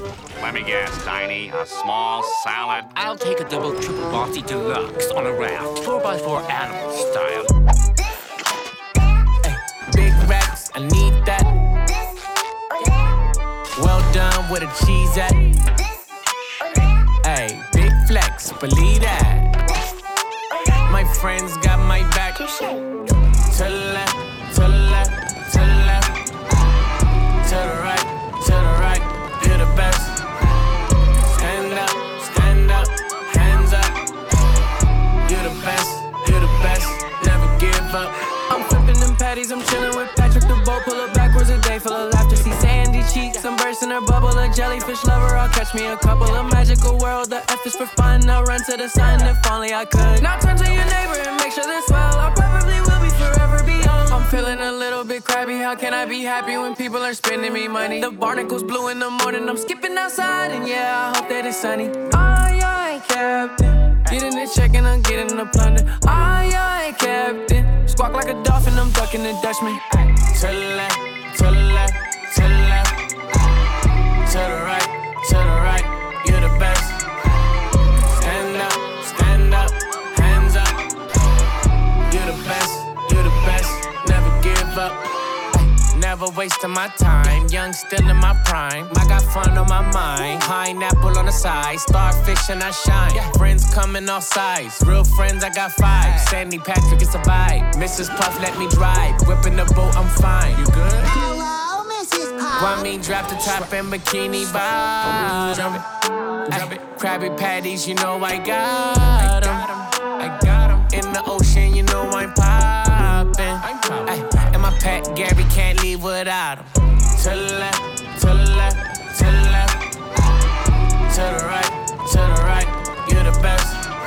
Let me guess, Tiny. A small salad? I'll take a double triple bossy deluxe on a raft, 4x4 animal style. Hey, big racks, I need that. Well done, where the cheese at? Hey, big flex, believe that. My friends got my back. To the left, to the left, to the left. To the right, you're the best. Stand up, hands up. You're the best, never give up. I'm flipping them patties, I'm chilling with Patrick the boat. Pull up backwards a day full of laughter. See sandy cheeks, I'm bursting her bubble. A jellyfish lover, I'll catch me a couple. A magical world, the F is for fun. I'll run to the sun if only I could. Now turn to your neighbor and make sure they're swell. I probably will be forever beyond. I'm feeling a little bit crabby. How can I be happy when people are spending me money? The barnacle's blue in the morning, I'm skipping outside. And yeah, I hope that it's sunny. Aye, captain. Getting the check and I'm getting the plunder. Aye, captain. Squawk like a dolphin, I'm ducking the Dutchman. To the left, to the left, to the left. To the right, you're the best. Stand up, hands up. You're the best, never give up. Never wasting my time, young still in my prime. I got fun on my mind, pineapple on the side. Starfish and I shine, friends coming all sides. Real friends, I got 5. Sandy Patrick, it's a vibe. Mrs. Puff, let me drive. Whipping the boat, I'm fine. You good? Hello, Mrs. Puff. Want me drop the top and bikini bottom. Drop it. Krabby Patties, you know I got 'em. In the ocean, you know I'm poppin'. And my pet Gary can't leave without him. To the left, to the left, to the left. To the right, you're the best.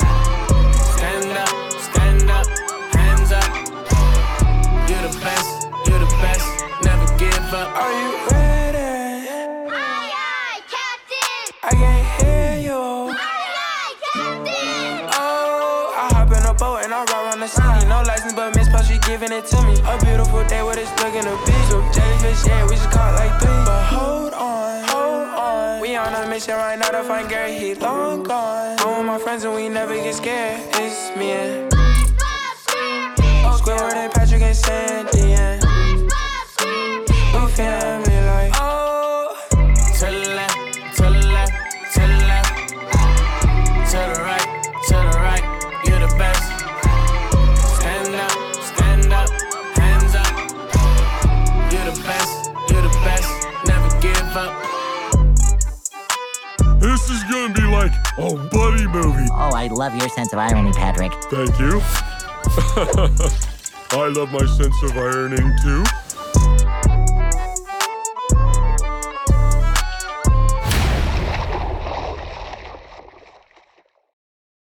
Stand up, hands up. You're the best, never give up. Are you ready? Aye, Captain. I can't hear you. Aye, Captain. Oh, I hop in a boat and I ride around the city. No license, but Miss Puff, she giving it to me. A beautiful day with it's looking to be. So jellyfish, yeah, we just caught like 3. But hold on. We on a mission right now to find Gary, he long gone. I'm with my friends and we never get scared. It's me and Squidward and Patrick and Sandy and we family like Oh, to the left, to the left, to the left. To the right, you're the best. Stand up, hands up. You're the best, never give up. This is gonna be like a buddy movie. Oh, I love your sense of irony, Patrick. Thank you. I love my sense of ironing too.